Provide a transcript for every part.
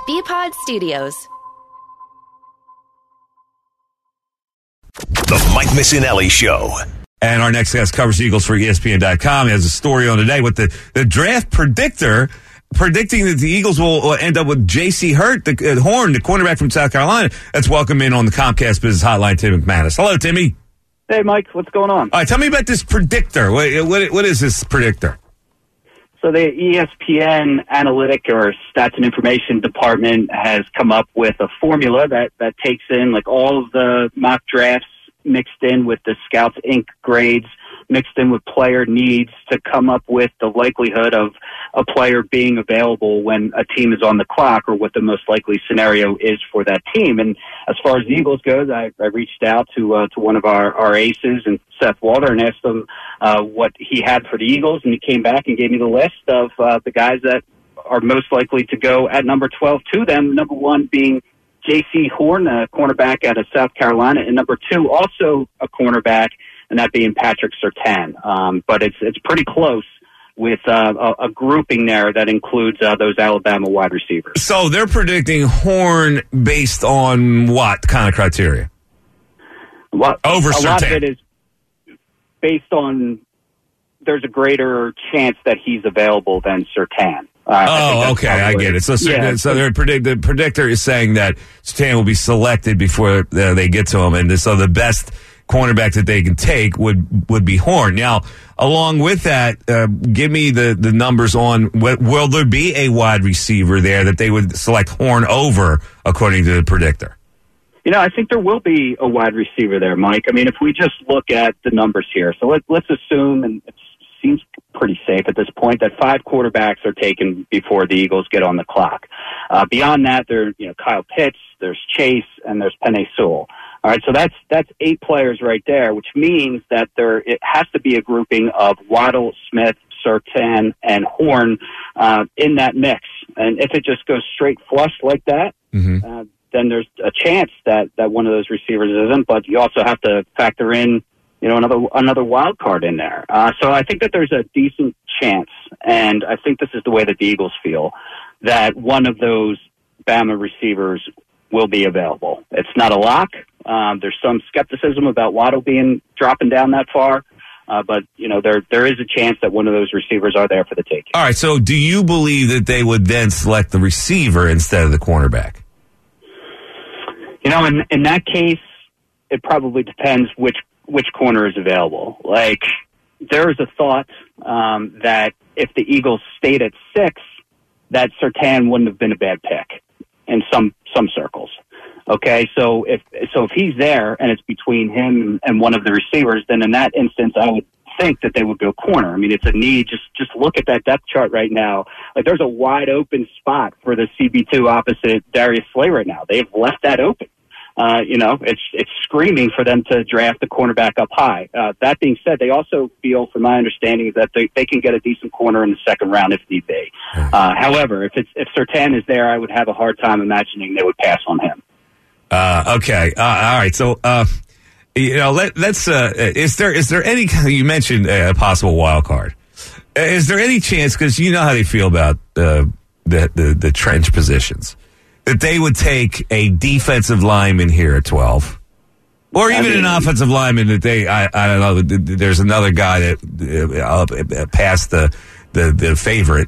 BPod Studios. The Mike Missinelli Show. And our next guest covers Eagles for ESPN.com. He has a story on today with the draft predictor predicting that the Eagles will end up with J.C. Horn, the cornerback from South Carolina. Let's welcome in on the Comcast Business Hotline, Tim McManus. Hello, Timmy. Hey, Mike. What's going on? All right, tell me about this predictor. What is this predictor? So the ESPN analytic or stats and information department has come up with a formula that takes in like all of the mock drafts mixed in with the Scouts Inc. grades, mixed in with player needs to come up with the likelihood of a player being available when a team is on the clock, or what the most likely scenario is for that team. And as far as the Eagles goes, I reached out to one of our aces, and Seth Walter, and asked him what he had for the Eagles, and he came back and gave me the list of the guys that are most likely to go at number 12 to them, number one being J.C. Horn, a cornerback out of South Carolina, and number two, also a cornerback, and that being Patrick Surtain. But it's pretty close with a grouping there that includes those Alabama wide receivers. So they're predicting Horn based on what kind of criteria? Well, over Surtain. A lot of it is based on there's a greater chance that he's available than Surtain. Okay, I get it. So the predictor is saying that Surtain will be selected before they get to him, and so the best cornerback that they can take would be Horn. Now, along with that, give me the numbers on will there be a wide receiver there that they would select Horn over, according to the predictor? I think there will be a wide receiver there, Mike. I mean, if we just look at the numbers here, so let's assume, and it seems pretty safe at this point, that 5 quarterbacks are taken before the Eagles get on the clock. Beyond that, there's Kyle Pitts, there's Chase, and there's Penei Sewell. All right, so that's 8 players right there, which means that it has to be a grouping of Waddle, Smith, Surtain, and Horn in that mix. And if it just goes straight flush like that, then there's a chance that one of those receivers isn't. But you also have to factor in, another wild card in there. So I think that there's a decent chance, and I think this is the way that the Eagles feel, that one of those Bama receivers will be available. It's not a lock. There's some skepticism about Waddle dropping down that far, but there is a chance that one of those receivers are there for the taking. All right. So, do you believe that they would then select the receiver instead of the cornerback? In that case, it probably depends which corner is available. Like, there is a thought that if the Eagles stayed at 6, that Surtain wouldn't have been a bad pick in some circles. Okay, so if he's there and it's between him and one of the receivers, then in that instance, I would think that they would go corner. I mean, it's a need. Just look at that depth chart right now. Like, there's a wide open spot for the CB2 opposite Darius Slay right now. They've left that open. It's screaming for them to draft the cornerback up high. That being said, they also feel, from my understanding, that they can get a decent corner in the second round if need be. However, if Surtain is there, I would have a hard time imagining they would pass on him. Okay. All right. So, let's. Is there any? You mentioned a possible wild card. Is there any chance? Because you know how they feel about the trench positions, that they would take a defensive lineman here at 12, or even an offensive lineman that I don't know. There's another guy that passed the favorite,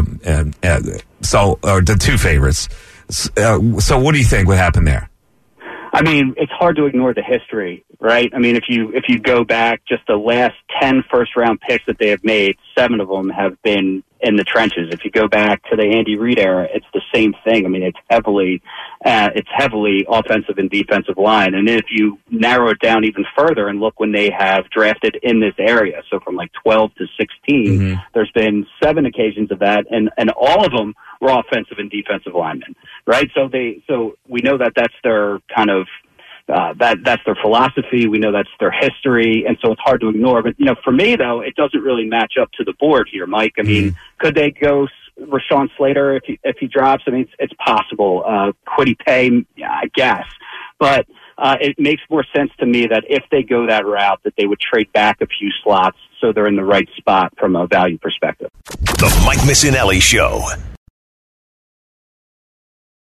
or the 2 favorites. So, what do you think would happen there? I mean, it's hard to ignore the history, right? I mean, if you go back, just the last 10 first-round picks that they have made, 7 of them have been in the trenches. If you go back to the Andy Reid era, it's the same thing. I mean, it's heavily offensive and defensive line. And if you narrow it down even further and look when they have drafted in this area, so from like 12 to 16, there's been 7 occasions of that, and all of them were offensive and defensive linemen, right? So we know that that's their kind of that's their philosophy. We know that's their history, and so it's hard to ignore. But for me though, it doesn't really match up to the board here, Mike. I mean, could they go Rashawn Slater if he drops? I mean, it's possible. Kwity Paye, I guess, but it makes more sense to me that if they go that route, that they would trade back a few slots so they're in the right spot from a value perspective. The Mike Missinelli Show.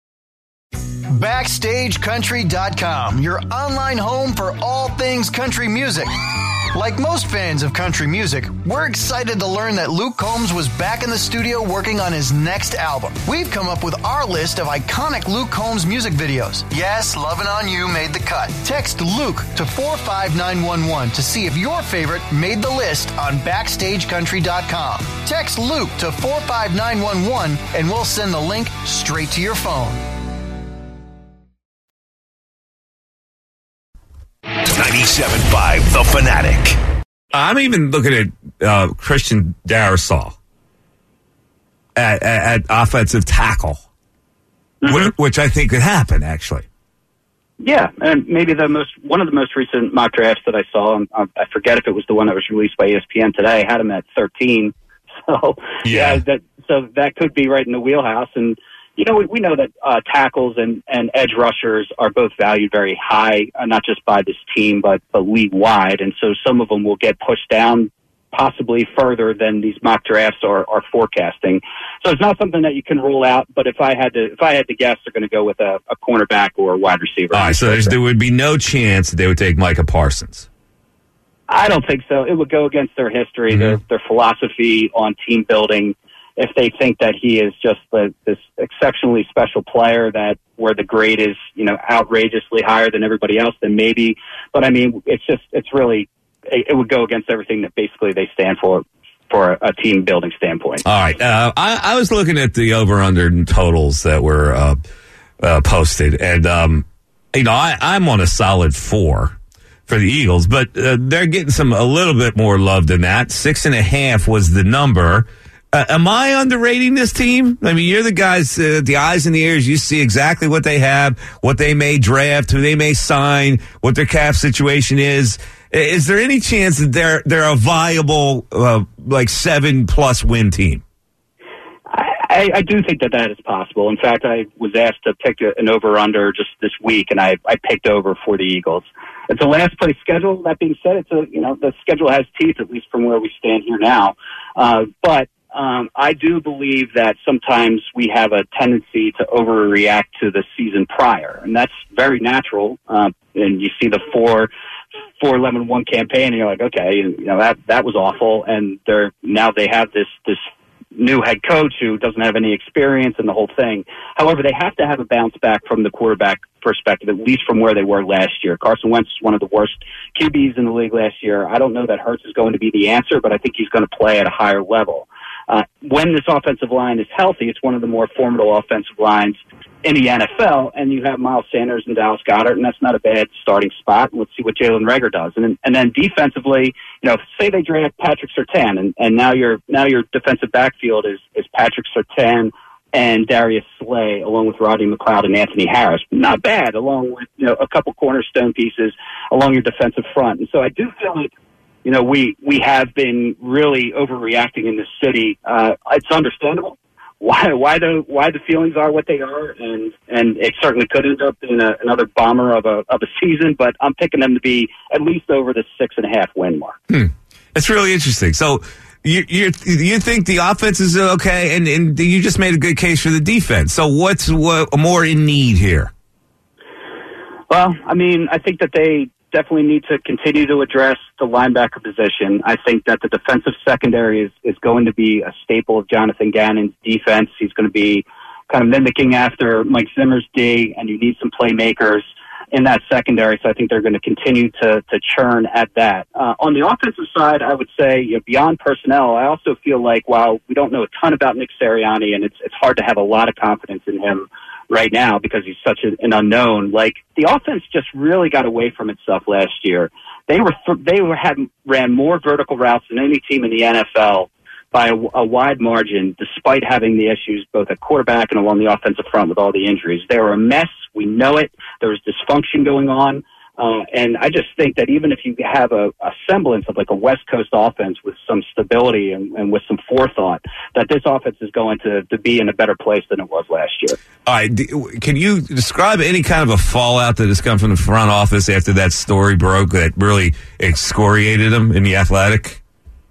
BackstageCountry.com, your online home for all things country music. Like most fans of country music, we're excited to learn that Luke Combs was back in the studio working on his next album. We've come up with our list of iconic Luke Combs music videos. Yes, Lovin' On You made the cut. Text Luke to 45911 to see if your favorite made the list on BackstageCountry.com. Text Luke to 45911 and we'll send the link straight to your phone. 97.5 The Fanatic. I'm even looking at Christian Darrisaw at offensive tackle, which I think could happen, actually. Yeah, and maybe one of the most recent mock drafts that I saw, I forget if it was the one that was released by ESPN today, had him at 13. So that could be right in the wheelhouse. And we know that tackles and edge rushers are both valued very high, not just by this team, but league wide. And so some of them will get pushed down possibly further than these mock drafts are forecasting. So it's not something that you can rule out. But if I had to guess, they're going to go with a cornerback or a wide receiver. All right, so there would be no chance that they would take Micah Parsons. I don't think so. It would go against their history, their philosophy on team building. If they think that he is just this exceptionally special player that where the grade is, outrageously higher than everybody else, then maybe. But I mean, it would go against everything that basically they stand for a team building standpoint. All right. I was looking at the over-under totals that were posted, and I'm on a solid 4 for the Eagles, but they're getting a little bit more love than that. 6.5 was the number. Am I underrating this team? I mean, you're the guys, the eyes and the ears. You see exactly what they have, what they may draft, who they may sign, what their cap situation is. Is there any chance that they're a viable, 7+ win team? I do think that is possible. In fact, I was asked to pick an over/under just this week, and I picked over for the Eagles. It's a last place schedule. That being said, the schedule has teeth, at least from where we stand here now. But I do believe that sometimes we have a tendency to overreact to the season prior, and that's very natural. And you see the 4-11-1 campaign, and you're like, okay, that was awful. And they have this new head coach who doesn't have any experience in the whole thing. However, they have to have a bounce back from the quarterback perspective, at least from where they were last year. Carson Wentz was one of the worst QBs in the league last year. I don't know that Hurts is going to be the answer, but I think he's going to play at a higher level. When this offensive line is healthy, it's one of the more formidable offensive lines in the NFL, and you have Miles Sanders and Dallas Goedert, and that's not a bad starting spot. Let's see what Jalen Reagor does. And then defensively, say they draft Patrick Surtain, and now your defensive backfield is Patrick Surtain and Darius Slay, along with Rodney McLeod and Anthony Harris. Not bad, along with a couple cornerstone pieces along your defensive front. And so I do feel like we have been really overreacting in this city. It's understandable why the feelings are what they are, and it certainly could end up in another bomber of a season. But I'm picking them to be at least over the 6.5 win mark. That's really interesting. So you think the offense is okay, and you just made a good case for the defense. So what's more in need here? Well, I mean, I think that they definitely need to continue to address the linebacker position. I think that the defensive secondary is going to be a staple of Jonathan Gannon's defense. He's going to be kind of mimicking after Mike Zimmer's D, and you need some playmakers in that secondary. So I think they're going to continue to churn at that. On the offensive side, I would say beyond personnel, I also feel like while we don't know a ton about Nick Sirianni, and it's hard to have a lot of confidence in him right now because he's such an unknown. Like, the offense just really got away from itself last year. They ran more vertical routes than any team in the NFL by a wide margin, despite having the issues both at quarterback and along the offensive front with all the injuries. They were a mess. We know it. There was dysfunction going on. And I just think that even if you have a semblance of like a West Coast offense with some stability and with some forethought, that this offense is going to be in a better place than it was last year. All right. Can you describe any kind of a fallout that has come from the front office after that story broke that really excoriated them in The Athletic?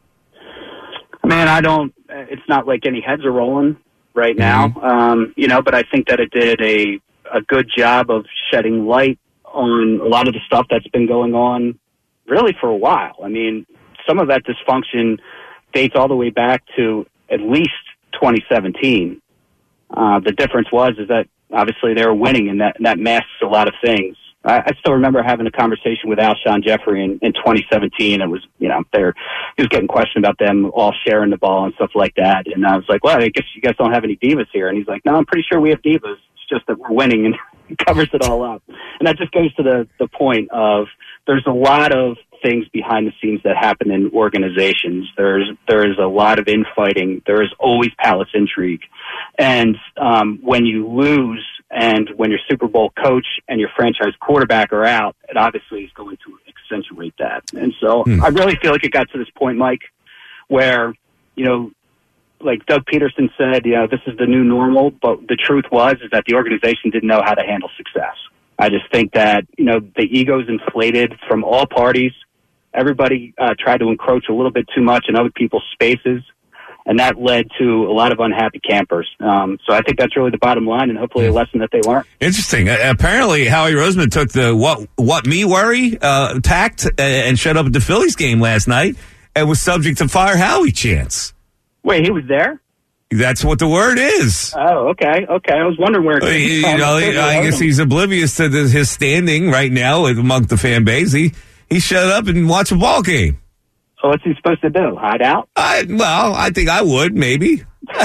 Man, it's not like any heads are rolling right now, but I think that it did a a good job of shedding light on a lot of the stuff that's been going on really for a while. I mean, some of that dysfunction dates all the way back to at least 2017. The difference is that obviously they were winning, and that masks a lot of things. I still remember having a conversation with Alshon Jeffrey in 2017. It was, he was getting questioned about them all sharing the ball and stuff like that. And I was like, well, I guess you guys don't have any divas here. And he's like, no, I'm pretty sure we have divas. It's just that we're winning, and he covers it all up. And that just goes to the point of there's a lot of things behind the scenes that happen in organizations. There's a lot of infighting. There is always palace intrigue. And when you lose, and when your Super Bowl coach and your franchise quarterback are out, it obviously is going to accentuate that. And so I really feel like it got to this point, Mike, where, like Doug Peterson said, this is the new normal, but the truth is that the organization didn't know how to handle success. I just think that, the egos inflated from all parties. Everybody tried to encroach a little bit too much in other people's spaces, and that led to a lot of unhappy campers. So I think that's really the bottom line, and hopefully a lesson that they learned. Interesting. Apparently, Howie Roseman took the what me worry tact and showed up at the Phillies game last night and was subject to Fire Howie chants. Wait, he was there? That's what the word is. Oh, okay. I was wondering where. I guess he's oblivious to his standing right now among the fan base. He showed up and watched a ball game. So what's he supposed to do? Hide out? I think I would, maybe.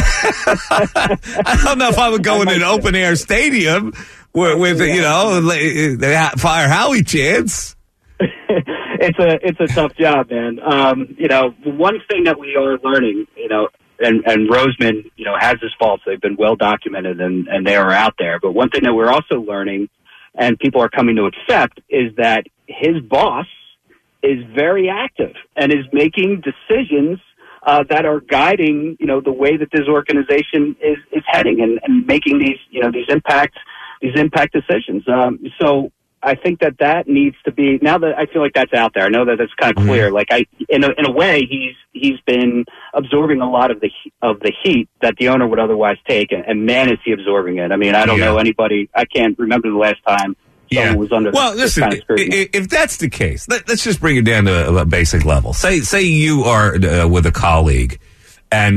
I don't know if I would go in an open air stadium with Fire Howie chants. It's a tough job, man. One thing that we are learning, and Roseman, has his faults. They've been well documented and they are out there. But one thing that we're also learning, and people are coming to accept, is that his boss is very active and is making decisions that are guiding, the way that this organization is heading and making these impact decisions. So I think that needs to be, now that I feel like that's out there, I know that it's kind of clear. Like in a way, he's been absorbing a lot of the heat that the owner would otherwise take, and man, is he absorbing it. I mean, I don't know anybody. I can't remember the last time. Was under this kind of scrutiny. If that's the case, let's just bring it down to a basic level. Say you are with a colleague, and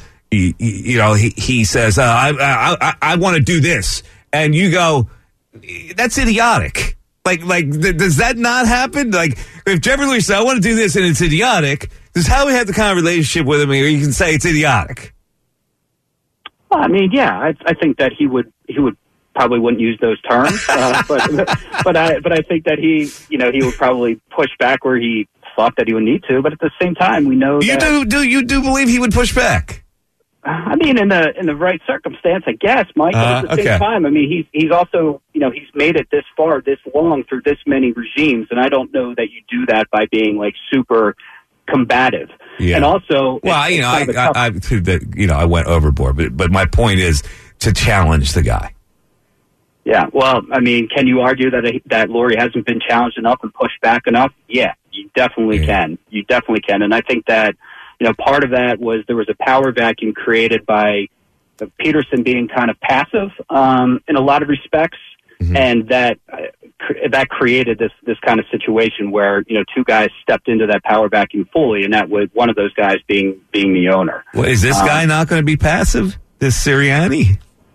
he says, "I want to do this," and you go, "That's idiotic." Like, does that not happen? Like, if Jeffrey Lurie says, "I want to do this," and it's idiotic, does Howie have the kind of relationship with him where you can say it's idiotic? Well, I mean, yeah, I think that he would. Probably wouldn't use those terms, but I think that he would probably push back where he thought that he would need to. But at the same time, we know you do believe he would push back. I mean, in the right circumstance, I guess, Mike. But at the same time, I mean, he's also he's made it this far, this long through this many regimes, and I don't know that you do that by being like super combative. Yeah. And also, well, I went overboard, but my point is to challenge the guy. Yeah, well, I mean, can you argue that Lurie hasn't been challenged enough and pushed back enough? Yeah, you definitely can. You definitely can. And I think that, part of that was there was a power vacuum created by Peterson being kind of passive in a lot of respects, and that created this kind of situation where, two guys stepped into that power vacuum fully, and that was one of those guys being the owner. Well, is this guy not going to be passive, this Sirianni?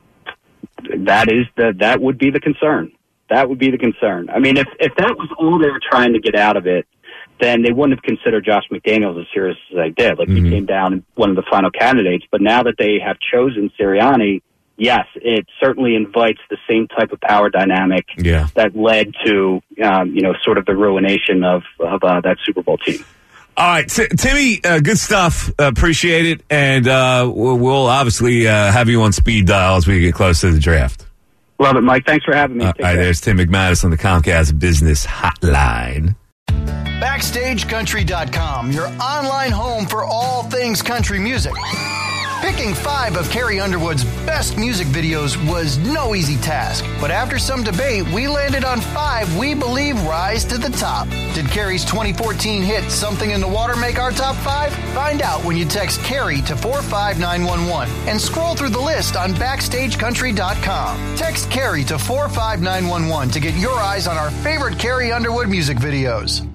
That would be the concern. That would be the concern. I mean, if that was all they were trying to get out of it, then they wouldn't have considered Josh McDaniels as serious as they did. Like, he came down one of the final candidates. But now that they have chosen Sirianni, yes, it certainly invites the same type of power dynamic that led to, sort of the ruination of that Super Bowl team. All right, Timmy, good stuff. Appreciate it. And we'll obviously have you on speed dial as we get close to the draft. Love it, Mike. Thanks for having me. All right, there's Tim McManus on the Comcast Business Hotline. BackstageCountry.com, your online home for all things country music. Picking 5 of Carrie Underwood's best music videos was no easy task, but after some debate, we landed on 5 we believe rise to the top. Did Carrie's 2014 hit Something in the Water make our top 5? Find out when you text Carrie to 45911 and scroll through the list on BackstageCountry.com. Text Carrie to 45911 to get your eyes on our favorite Carrie Underwood music videos.